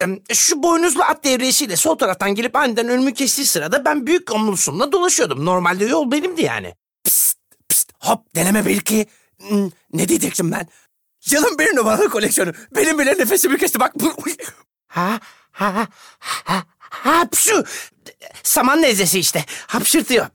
Şu boynuzlu at devriyesiyle sol taraftan gelip aniden önümü kestiği sırada ben büyük omlusumla dolaşıyordum. Normalde yol benimdi yani. Pst, pst, hop deneme belki. Ne diyecektim ben? Canım bir numaralı koleksiyonu. Benim bile nefesimi kesti bak. Hapşu. Saman nezlesi işte. Hapşırtıyor.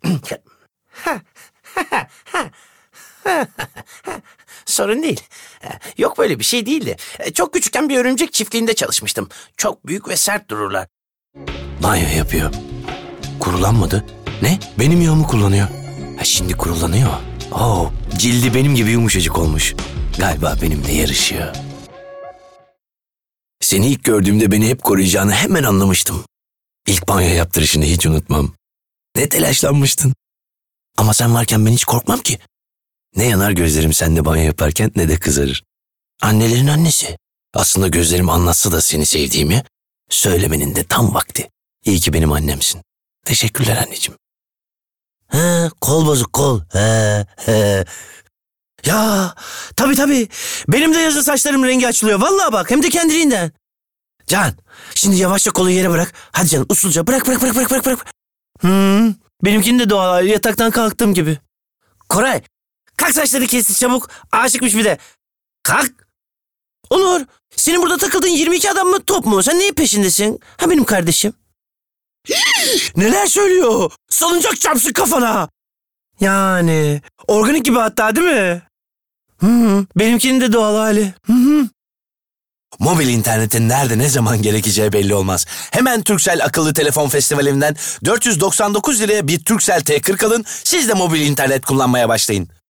Sorun değil. Yok böyle bir şey değildi. Çok küçükken bir örümcek çiftliğinde çalışmıştım. Çok büyük ve sert dururlar. Banyo yapıyor. Kurulanmadı. Ne? Benim yağımı kullanıyor. Şimdi kurulanıyor. Cildi benim gibi yumuşacık olmuş. Galiba benimle yarışıyor. Seni ilk gördüğümde beni hep koruyacağını hemen anlamıştım. İlk banyo yaptırışını hiç unutmam. Ne telaşlanmıştın. Ama sen varken ben hiç korkmam ki. Ne yanar gözlerim seninle banyo yaparken ne de kızarır. Annelerin annesi. Aslında gözlerim anlatsa da seni sevdiğimi söylemenin de tam vakti. İyi ki benim annemsin. Teşekkürler anneciğim. Kol bozuk kol. Ya tabii. Benim de yazın saçlarımın rengi açılıyor. Vallahi bak hem de kendiliğinden. Can şimdi yavaşça kolu yere bırak. Hadi canım usulca bırak. Benimkinin de doğal hali yataktan kalktığım gibi. Koray kalk saçları kesti çabuk. Aşıkmış bir de. Kalk. Onur senin burada takıldığın 22 adam mı top mu? Sen neyin peşindesin? Ha benim kardeşim. Neler söylüyor? Salıncak çarpsın kafana. Yani organik gibi hatta değil mi? Benimkinin de doğal hali. Mobil internetin nerede ne zaman gerekeceği belli olmaz. Hemen Turkcell Akıllı Telefon Festivali'nden 499 liraya bir Turkcell T40 alın. Siz de mobil internet kullanmaya başlayın.